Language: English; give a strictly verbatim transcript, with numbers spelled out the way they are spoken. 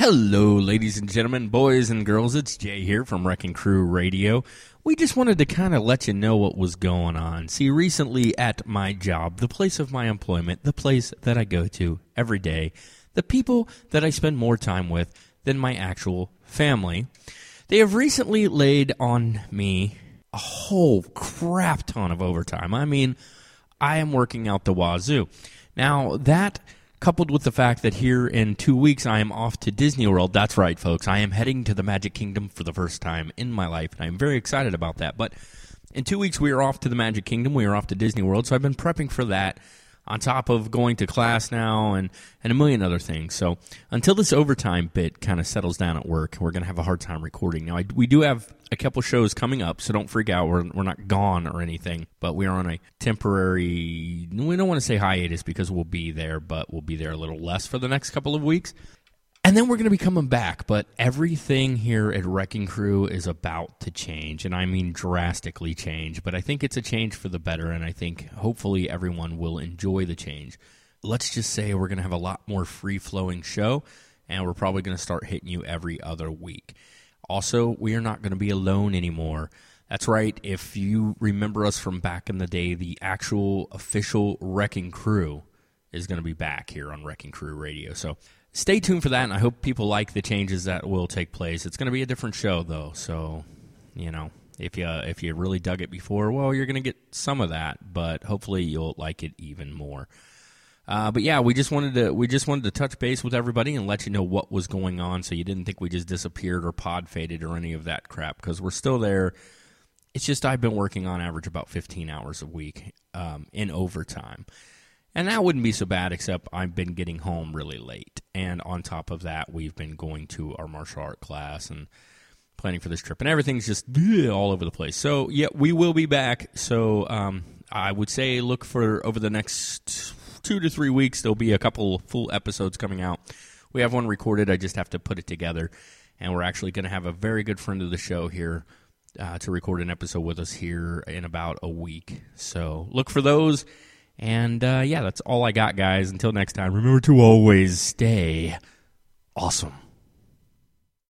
Hello, ladies and gentlemen, boys and girls. It's Jay here from Wrecking Crew Radio. We just wanted to kind of let you know what was going on. See, recently at my job, the place of my employment, the place that I go to every day, the people that I spend more time with than my actual family, they have recently laid on me a whole crap ton of overtime. I mean, I am working out the wazoo. Now, that coupled with the fact that here in two weeks I am off to Disney World. That's right, folks. I am heading to the Magic Kingdom for the first time in my life, and I'm very excited about that. But in two weeks we are off to the Magic Kingdom. We are off to Disney World, so I've been prepping for that on top of going to class now and, and a million other things. So until this overtime bit kind of settles down at work, we're going to have a hard time recording. Now, I, we do have a couple shows coming up, so don't freak out. We're, we're not gone or anything, but we are on a temporary, we don't want to say hiatus because we'll be there, but we'll be there a little less for the next couple of weeks. And then we're going to be coming back, but everything here at Wrecking Crew is about to change, and I mean drastically change, but I think it's a change for the better, and I think hopefully everyone will enjoy the change. Let's just say we're going to have a lot more free-flowing show, and we're probably going to start hitting you every other week. Also, we are not going to be alone anymore. That's right, if you remember us from back in the day, the actual official Wrecking Crew is going to be back here on Wrecking Crew Radio, so stay tuned for that, and I hope people like the changes that will take place. It's going to be a different show, though, so, you know, if you if you really dug it before, well, you're going to get some of that, but hopefully you'll like it even more. Uh, but yeah, we just wanted to we just wanted to touch base with everybody and let you know what was going on, so you didn't think we just disappeared or pod faded or any of that crap, because we're still there. It's just I've been working on average about fifteen hours a week um, in overtime. And that wouldn't be so bad, except I've been getting home really late. And on top of that, we've been going to our martial art class and planning for this trip. And everything's just bleh, all over the place. So, yeah, we will be back. So um, I would say look for over the next two to three weeks, there'll be a couple full episodes coming out. We have one recorded. I just have to put it together. And we're actually going to have a very good friend of the show here uh, to record an episode with us here in about a week. So look for those. And, uh, yeah, that's all I got, guys. Until next time, remember to always stay awesome.